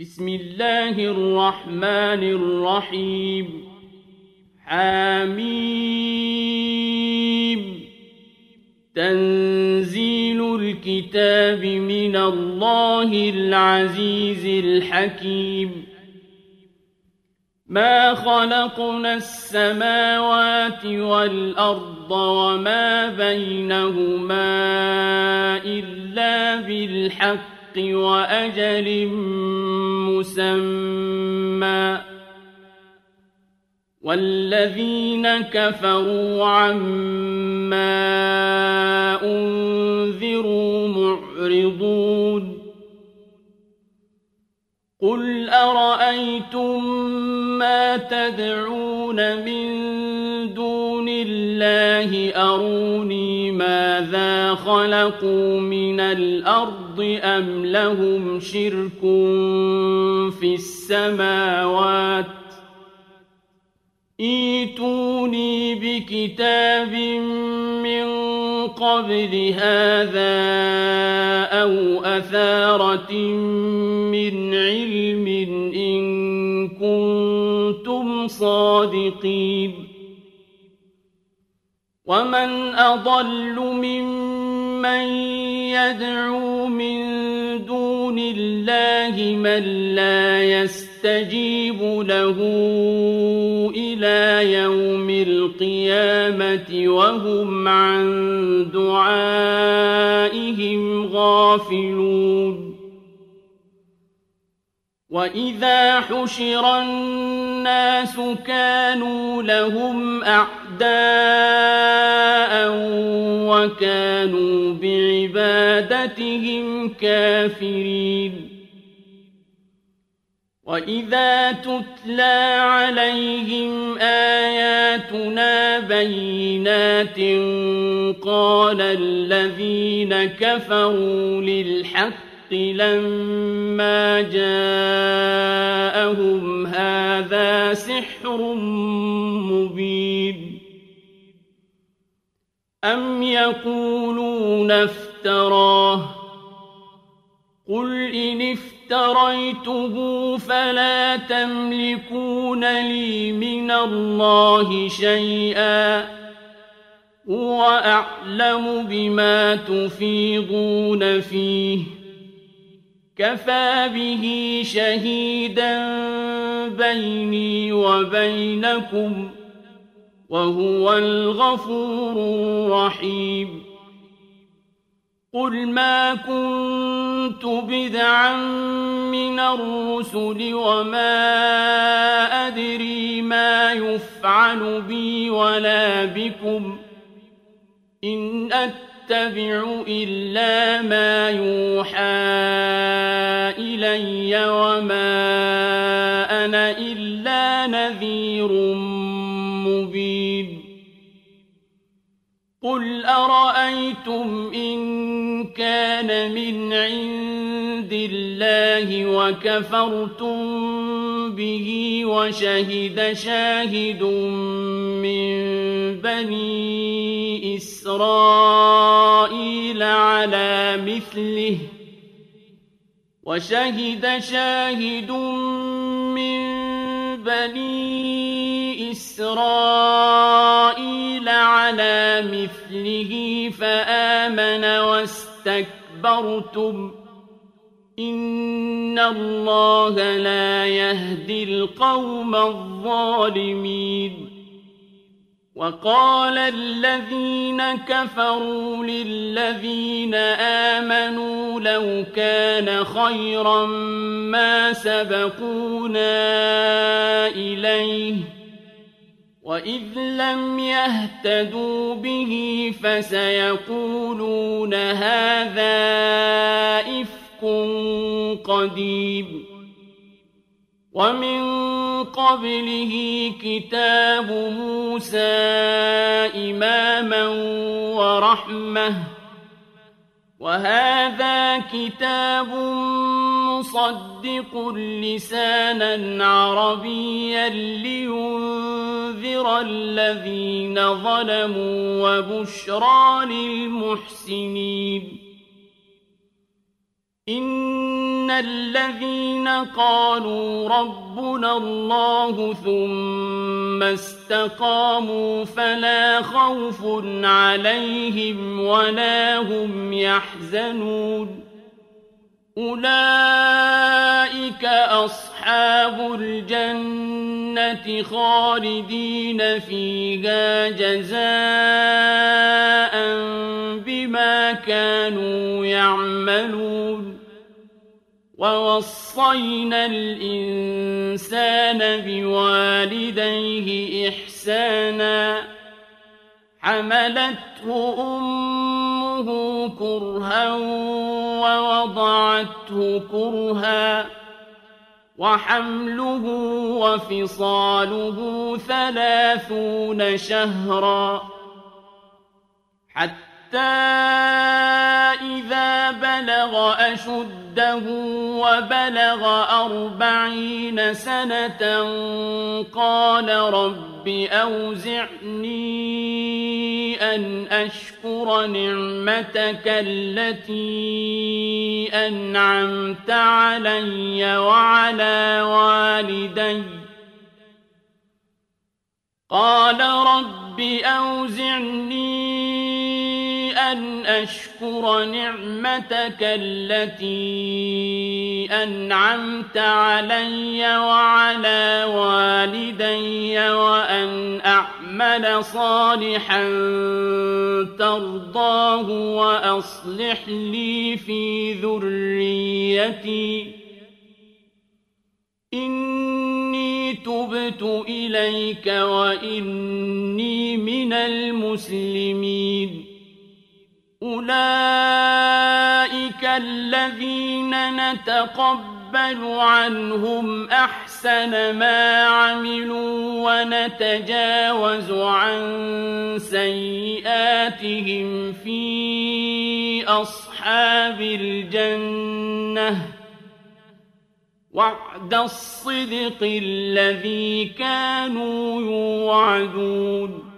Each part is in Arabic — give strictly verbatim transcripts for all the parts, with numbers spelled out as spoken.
بسم الله الرحمن الرحيم حميم تنزيل الكتاب من الله العزيز الحكيم ما خلقنا السماوات والأرض وما بينهما إلا بالحق وأجل مسمى والذين كفروا عما أنذروا معرضون قل أرأيتم ما تدعون من دون الله أروني ماذا خلقوا من الأرض أم لهم شرك في السماوات ائتوني بكتاب من قبل هذا أو أثارة من علم إن كنتم صادقين ومن أضل ممن يدعو من دون الله من لا يستجيب له إلى يوم القيامة وهم عن دعائهم غافلون وإذا حشر الناس كانوا لهم أعداء وكانوا بعبادتهم كافرين وإذا تتلى عليهم آياتنا بينات قال الذين كفروا للحق لما جاءهم هذا سحر مبين أم يقولون افتراه قل إن افتريته فلا تملكون لي من الله شيئا هو أعلم بما تفيضون فيه كفى به شهيدا بيني وبينكم وهو الغفور الرحيم قل ما كنت بدعا من الرسل وما أدري ما يفعل بي ولا بكم إن أتبع إلا ما يوحى إلي وما أنا إلا نذير مبين قل أرأيتم إن كان من عند الله وكفرتم به وشهد شاهد من بني إسرائيل على مثله وشهد شاهد من بني إسرائيل على مثله فآمن واستكبرتم إن الله لا يهدي القوم الظالمين وقال الذين كفروا للذين آمنوا لو كان خيرا ما سبقونا إليه وإذ لم يهتدوا به فسيقولون هذا إفك قديم ومن قبله كتاب موسى إماما ورحمة وهذا كتاب مصدق لسانا عربيا لينذر الذين ظلموا وبشرى للمحسنين إن الذين قالوا ربنا الله ثم استقاموا فلا خوف عليهم ولا هم يحزنون أولئك أصحاب الجنة خالدين فيها جزاء بما كانوا يعملون ووصينا الإنسان بوالديه إحسانا حملته أمه كرها ووضعته كرها وحمله وفصاله ثلاثون شهرا حتى إذا بلغ أشده وبلغ أربعين سنة قال رب أوزعني أن أشكر نعمتك التي أنعمت علي وعلى والدي قال رب أوزعني أن أشكر نعمتك التي أنعمت علي وعلى والدي وأن أعمل صالحا ترضاه وأصلح لي في ذريتي إني تبت إليك وإني من المسلمين أولئك الذين نتقبل عنهم أحسن ما عملوا ونتجاوز عن سيئاتهم في أصحاب الجنة وعد الصدق الذي كانوا يوعدون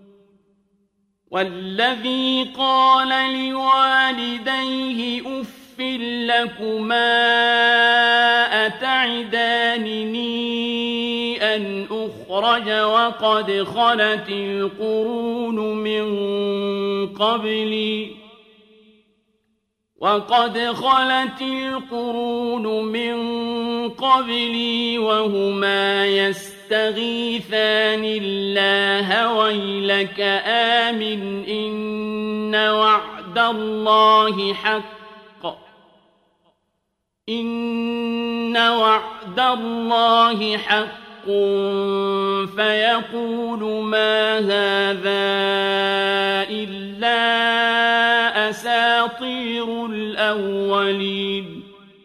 والذي قال لوالديه أف لكما أتعدانني أن أخرج وقد خلت القرون من قبلي وقد خلت القرون من قبلي وهما يستغيثان الله ويلك آمن إن وعد الله حق إن وعد الله حق فيقول ما هذا إلا أساطير الأولين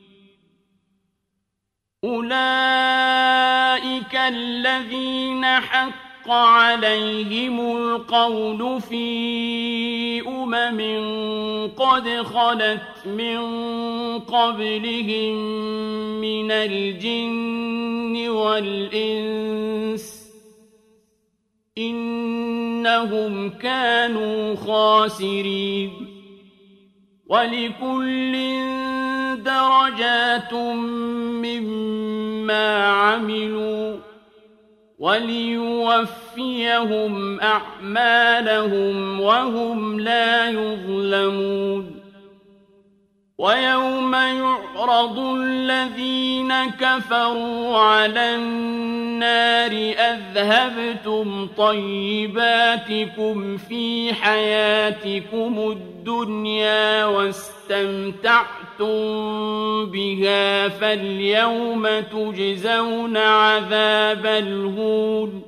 أولئك الذين حق عليهم القول في أمم قد خلت من قبلهم من الجن والإنس إنهم كانوا خاسرين ولكل درجات مما عملوا وليوفيهم أعمالهم وهم لا يظلمون ويوم يعرض الذين كفروا على النار أذهبتم طيباتكم في حياتكم الدنيا واستمتعتم بها فاليوم تجزون عذاب الهون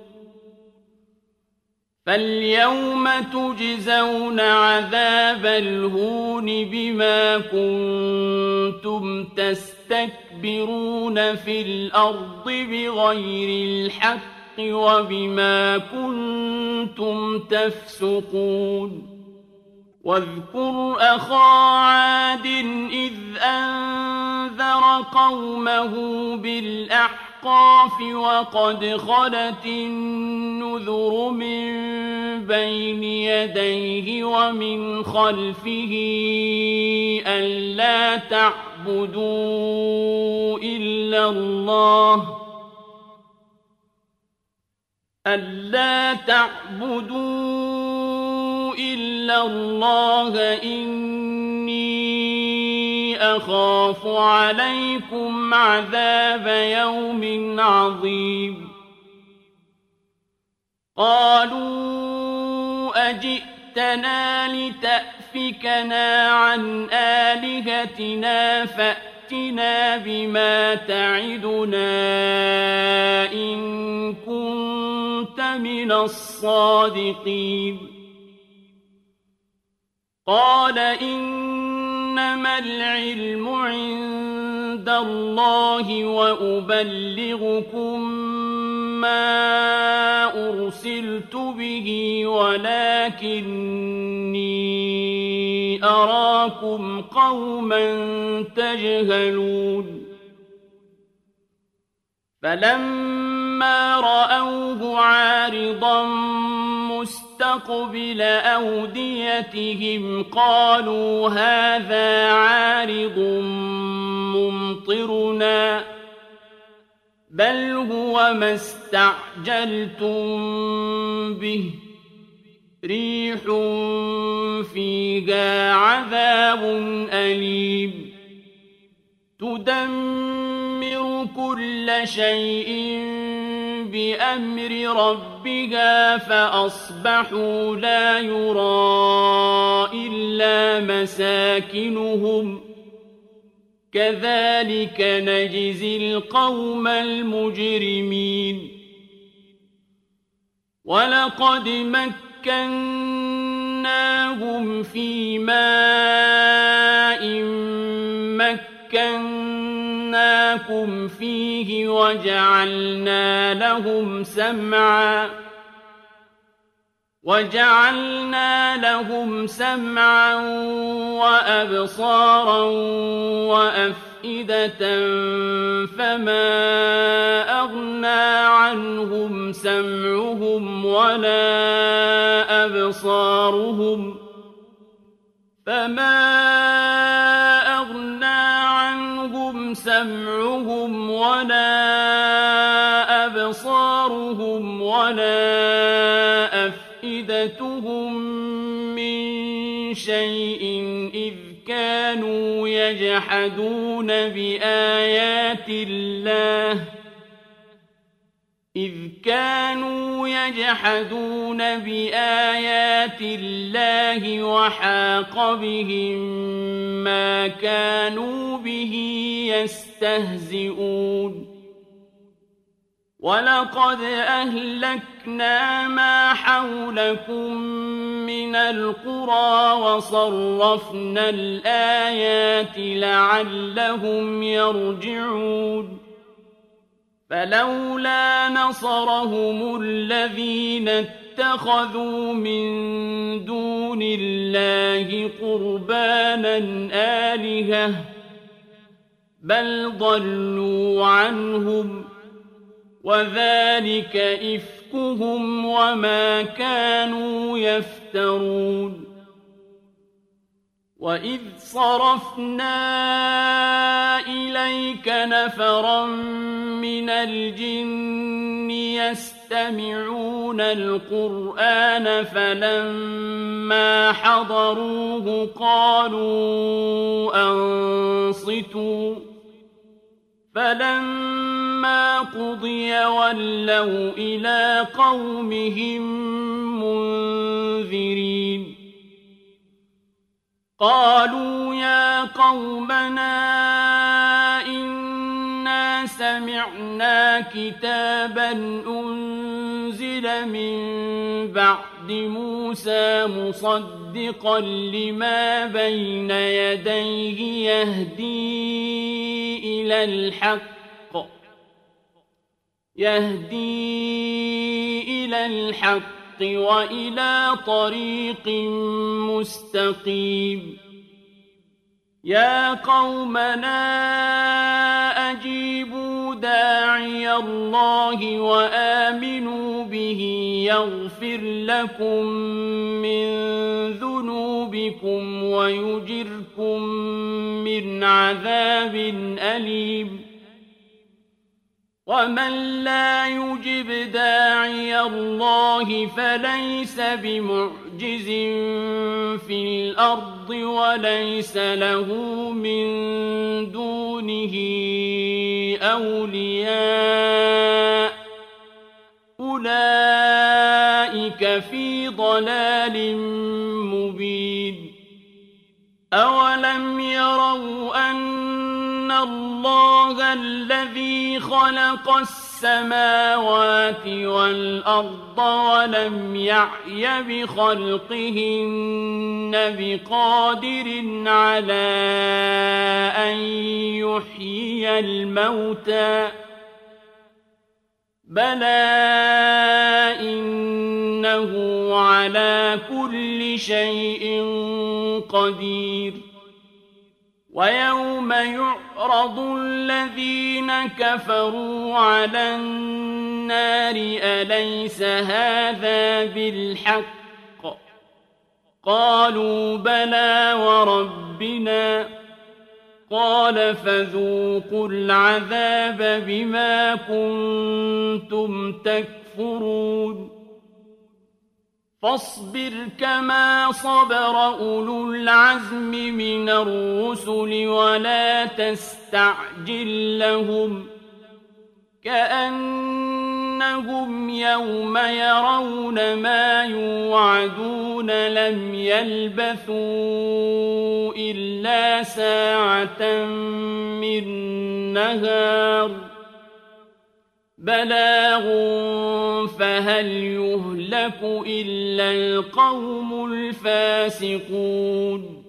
فاليوم تجزون عذاب الهون بما كنتم تستكبرون في الأرض بغير الحق وبما كنتم تفسقون واذكر أخا عاد إذ أنذر قومه بالأحقاف وقد خلت النذر من بين يديه ومن خلفه ألا تعبدوا إلا الله ألا تعبدوا إلا الله إني أخاف عليكم عذاب يوم عظيم قالوا أجئتنا لتأفكنا عن آلهتنا فأتنا بما تعدنا إن كنت من الصادقين قال إنما العلم عند الله وأبلغكم ما أرسلت به ولكني أراكم قوما تجهلون فلما رأوه عارضا مستقبل أوديتهم قالوا هذا عارض ممطرنا بل هو ما استعجلتم به ريح فيها عذاب أليم تدمر كل شيء بأمر ربها فأصبحوا لا يرى إلا مساكنهم كذلك نجزي القوم المجرمين ولقد مكناهم في ماء مكناكم فيه وجعلنا لهم سمعا وجعلنا لهم سمعا وأبصارا وأفئدة فما أغنى عنهم سمعهم ولا أبصارهم فما أغنى عنهم سمعهم ولا أبصارهم ولا أفئدتهم من شيء إذ كانوا يجحدون بآيات الله إذ كانوا يجحدون بآيات الله وحاق بهم ما كانوا به يستهزئون ولقد أهلكنا ما حولكم من القرى وصرفنا الآيات لعلهم يرجعون فلولا نصرهم الذين اتخذوا من دون الله قربانا آلهة بل ضلوا عنهم وذلك إفكهم وما كانوا يفترون وإذ صرفنا إليك نفرا من الجن يستمعون القرآن فلما حضروه قالوا أنصتوا فلما قضي ولوا إلى قومهم منذرين قالوا يا قومنا إنا سمعنا كتابا أنزل من بعد موسى مصدقا لما بين يديه يهدي إلى الحق يهدي إلى الحق وإلى طريق مستقيم يا قومنا أجيبوا داعي الله وآمنوا به يغفر لكم من ذنوبكم ويجركم من عذاب أليم ومن لا يجب داعي الله فليس بمعجز في الأرض وليس له من دونه أولياء أولئك في ضلال مبين أولم يروا أن الله الذي خلق السماوات والأرض ولم يعي بخلقهن بقادر على أن يحيي الموتى بلى إنه على كل شيء قدير ويوم يعرض الذين كفروا على النار أليس هذا بالحق قالوا بلى وربنا قال فذوقوا العذاب بما كنتم تكفرون فاصبر كما صبر أولو العزم من الرسل ولا تستعجل لهم كأنهم يوم يرون ما يوعدون لم يلبثوا إلا ساعة من نهار بلاغ فهل يهلك إلا القوم الفاسقون